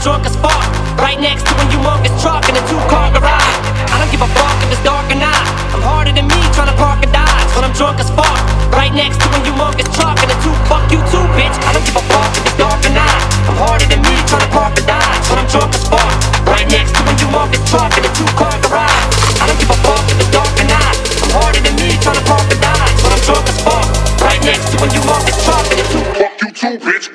drunk as fuck. Right next to a humongous truck in a two-car garage. I don't give a fuck if it's dark or not. I'm harder than me trying to park a Dodge when I'm drunk as fuck. Right next to a humongous truck in a fuck you too, bitch. I don't give a fuck if it's dark or not. I'm harder than me trying to park a Dodge when I'm drunk as fuck. Right next to a humongous truck in a two-car garage. I don't give a fuck if it's dark or not. I'm harder than me trying to park a Dodge when I'm drunk as fuck. Right next to a humongous truck in a fuck you too, bitch.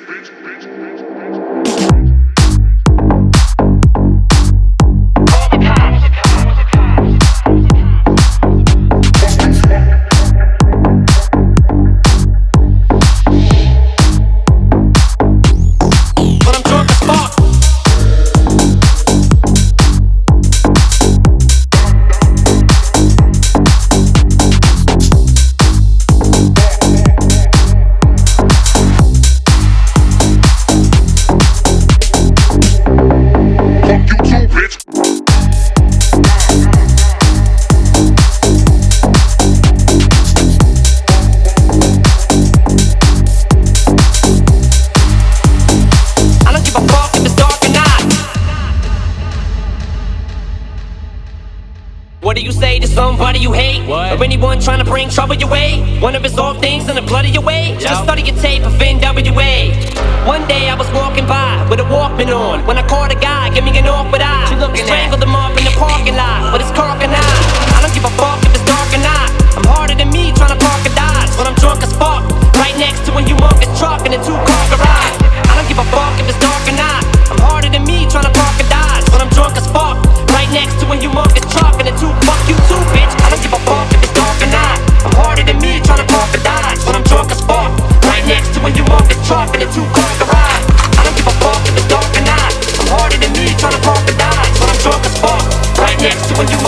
What do you say to somebody you hate? What? Or anyone trying to bring trouble your way? One of his off things in the blood of your way? Just study your tape of NWA. One day I was walking by with a Walkman on when I caught a guy, give me an awkward eye. Strangled him up in the parking lot with his cock and eye. I don't give a fuck if it's dark or not. I'm harder than me trying to park a Dodge when I'm drunk as fuck. Right next to a humongous truck in a two-car garage. I don't give a fuck if it's dark or not. I'm harder than me trying to park a Dodge when I'm drunk as fuck. Right next to a humongous truck in a fuck you too, bitch. I don't give a fuck if it's dark or not. I'm harder than me trying to park a Dodge when I'm drunk as fuck. Right next to a humongous truck in a two-car garage. I don't give a fuck if it's dark or not. I'm harder than me trying to park a Dodge when I'm drunk as fuck. Right next to a